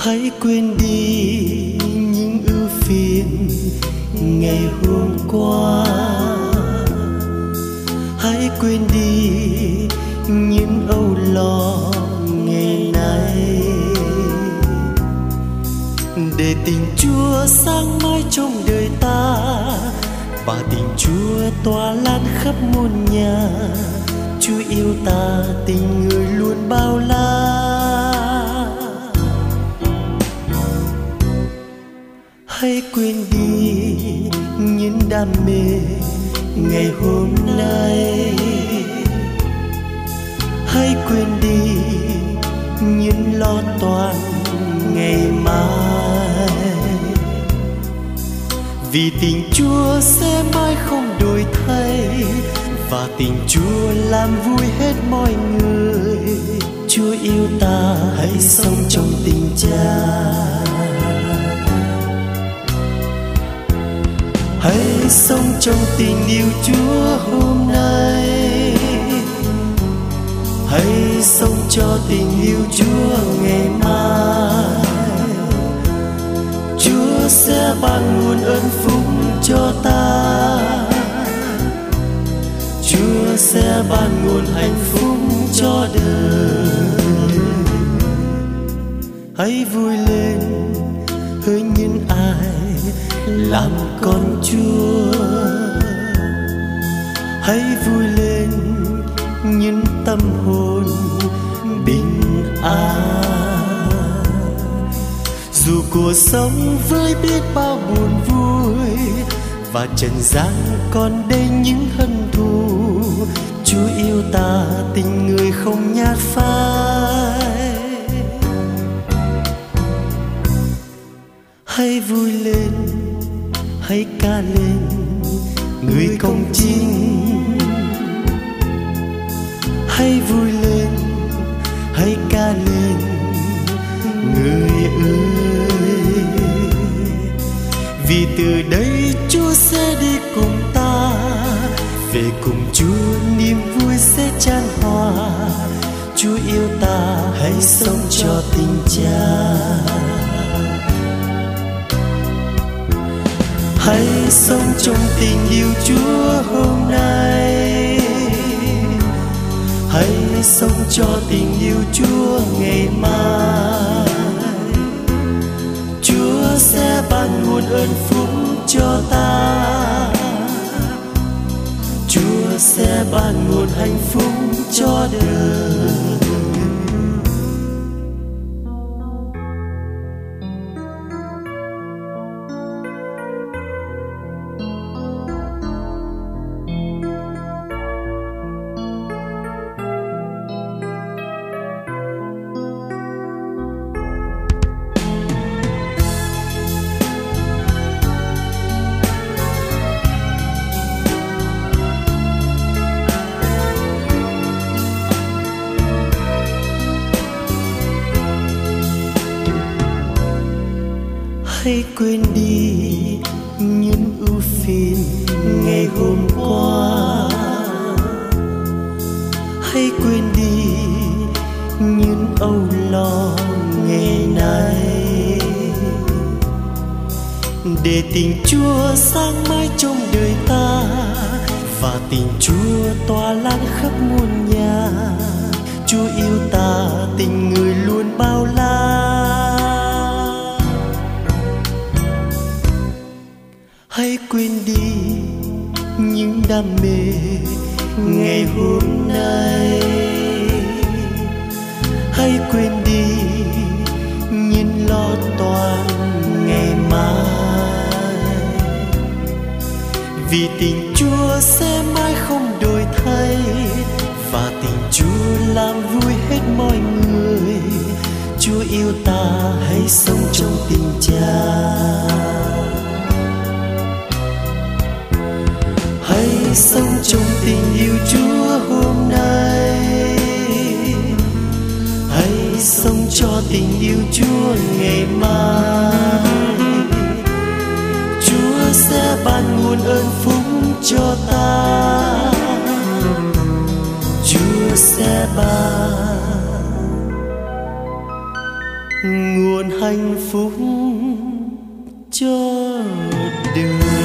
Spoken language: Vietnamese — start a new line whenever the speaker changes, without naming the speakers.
Hãy quên đi những ưu phiền ngày hôm qua, hãy quên đi những âu lo ngày nay, để tình Chúa sáng mãi trong đời ta, và tình Chúa tỏa lan khắp muôn nhà. Chúa yêu ta, tình người luôn bao la. Hãy quên đi những đam mê ngày hôm nay, hãy quên đi những lo toan ngày mai, vì tình Chúa sẽ mãi không đổi thay, và tình Chúa làm vui hết mọi người. Chúa yêu ta, hãy sống trong tình Cha. Hãy sống trong tình yêu Chúa hôm nay, hãy sống cho tình yêu Chúa ngày mai. Chúa sẽ ban nguồn ơn phúc cho ta, Chúa sẽ ban nguồn hạnh phúc cho đời. Hãy vui lên hỡi những ai làm con Chúa, hãy vui lên những tâm hồn bình an. Dù cuộc sống với biết bao buồn vui, và trần gian còn đây những hận thù, Chúa yêu ta, tình người không nhạt phai. Hãy vui lên, hãy ca lên người công chính. Hãy vui lên, hãy ca lên người ơi, vì từ đây Chúa sẽ đi cùng ta, về cùng Chúa niềm vui sẽ chan hòa. Chúa yêu ta, hãy sống cho tình Cha. Hãy sống trong tình yêu Chúa hôm nay, hãy sống cho tình yêu Chúa ngày mai. Chúa sẽ ban nguồn ơn phúc cho ta, Chúa sẽ ban nguồn hạnh phúc cho đời. Hãy quên đi những ưu phiền ngày hôm qua, hãy quên đi những âu lo ngày nay, để tình Chúa sáng mãi trong đời ta, và tình Chúa tỏa lan khắp muôn nhà. Chúa yêu ta, tình người luôn bao la. Hãy quên đi những đam mê ngày hôm nay, hãy quên đi những lo toan ngày mai, vì tình Chúa sẽ mãi không đổi thay, và tình Chúa làm vui hết mọi người. Chúa yêu ta, hãy sống trong tình Cha. Hãy sống trong tình yêu Chúa hôm nay, hãy sống cho tình yêu Chúa ngày mai. Chúa sẽ ban nguồn ơn phúc cho ta, Chúa sẽ ban nguồn nguồn hạnh phúc cho đời.